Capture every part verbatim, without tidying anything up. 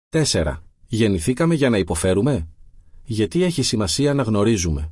τέσσερα. Γεννηθήκαμε για να υποφέρουμε? Γιατί έχει σημασία να γνωρίζουμε?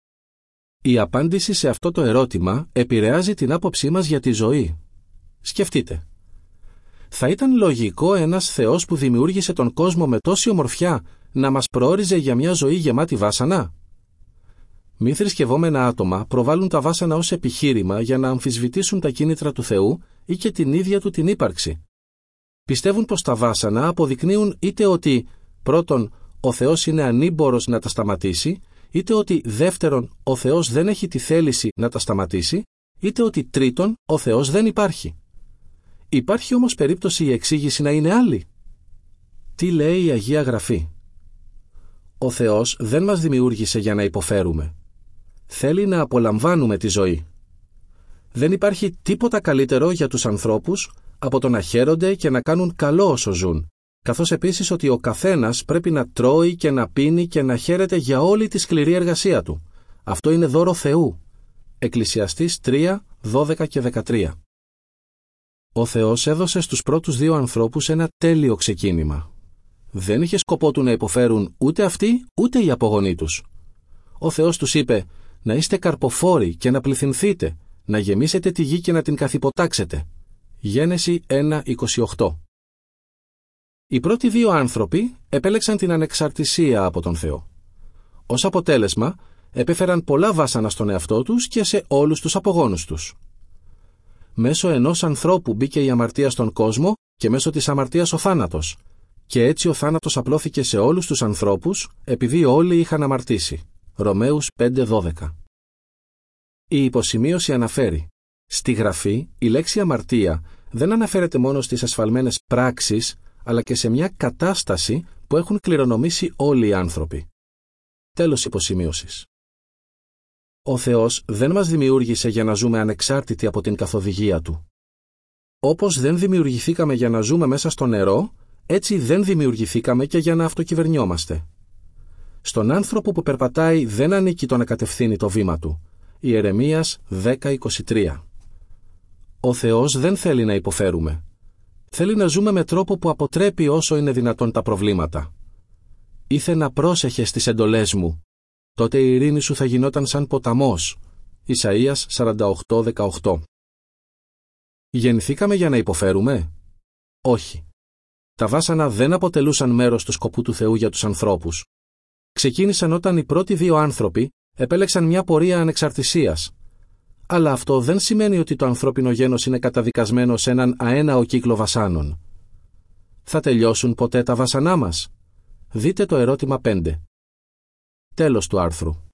Η απάντηση σε αυτό το ερώτημα επηρεάζει την άποψή μας για τη ζωή. Σκεφτείτε. Θα ήταν λογικό ένας Θεός που δημιούργησε τον κόσμο με τόση ομορφιά να μας προόριζε για μια ζωή γεμάτη βάσανα? Μη θρησκευόμενα άτομα προβάλλουν τα βάσανα ως επιχείρημα για να αμφισβητήσουν τα κίνητρα του Θεού ή και την ίδια του την ύπαρξη. Πιστεύουν πως τα βάσανα αποδεικνύουν είτε ότι, πρώτον, ο Θεός είναι ανήμπορος να τα σταματήσει, είτε ότι, δεύτερον, ο Θεός δεν έχει τη θέληση να τα σταματήσει, είτε ότι, τρίτον, ο Θεός δεν υπάρχει. Υπάρχει όμως περίπτωση η εξήγηση να είναι άλλη? Τι λέει η Αγία Γραφή? Ο Θεός δεν μας δημιούργησε για να υποφέρουμε. Θέλει να απολαμβάνουμε τη ζωή. Δεν υπάρχει τίποτα καλύτερο για τους ανθρώπους από το να χαίρονται και να κάνουν καλό όσο ζουν, καθώς επίσης ότι ο καθένας πρέπει να τρώει και να πίνει και να χαίρεται για όλη τη σκληρή εργασία του. Αυτό είναι δώρο Θεού. Εκκλησιαστής τρία, δώδεκα και δεκατρία. Ο Θεός έδωσε στους πρώτους δύο ανθρώπους ένα τέλειο ξεκίνημα. Δεν είχε σκοπό του να υποφέρουν ούτε αυτοί ούτε οι απογονοί τους. Ο Θεός τους είπε να είστε καρποφόροι και να πληθυνθείτε, να γεμίσετε τη γη και να την καθυποτάξετε. Γένεση ένα, είκοσι οκτώ. Οι πρώτοι δύο άνθρωποι επέλεξαν την ανεξαρτησία από τον Θεό. Ως αποτέλεσμα, επέφεραν πολλά βάσανα στον εαυτό τους και σε όλους τους απογόνους τους. Μέσω ενός ανθρώπου μπήκε η αμαρτία στον κόσμο και μέσω της αμαρτίας ο θάνατος. Και έτσι ο θάνατος απλώθηκε σε όλους τους ανθρώπους, επειδή όλοι είχαν αμαρτήσει. Ρωμαίους πέντε, δώδεκα. Η υποσημείωση αναφέρει: στη Γραφή, η λέξη αμαρτία δεν αναφέρεται μόνο στις ασφαλμένες πράξεις, αλλά και σε μια κατάσταση που έχουν κληρονομήσει όλοι οι άνθρωποι. Τέλος υποσημείωσης. Ο Θεός δεν μας δημιούργησε για να ζούμε ανεξάρτητοι από την καθοδηγία Του. Όπως δεν δημιουργηθήκαμε για να ζούμε μέσα στο νερό, έτσι δεν δημιουργηθήκαμε και για να αυτοκυβερνιόμαστε. Στον άνθρωπο που περπατάει δεν ανήκει το να κατευθύνει το βήμα του. Ιερεμίας δέκα, είκοσι τρία. Ο Θεός δεν θέλει να υποφέρουμε. Θέλει να ζούμε με τρόπο που αποτρέπει όσο είναι δυνατόν τα προβλήματα. Ήθε να πρόσεχες τις εντολές μου. Τότε η ειρήνη σου θα γινόταν σαν ποταμός. Ισαΐας σαράντα οκτώ, δεκαοκτώ. Γεννηθήκαμε για να υποφέρουμε? Όχι. Τα βάσανα δεν αποτελούσαν μέρος του σκοπού του Θεού για τους ανθρώπους. Ξεκίνησαν όταν οι πρώτοι δύο άνθρωποι επέλεξαν μια πορεία ανεξαρτησίας. Αλλά αυτό δεν σημαίνει ότι το ανθρώπινο γένος είναι καταδικασμένο σε έναν αέναο κύκλο βασάνων. Θα τελειώσουν ποτέ τα βάσανά μας? Δείτε το ερώτημα πέντε. Τέλος του άρθρου.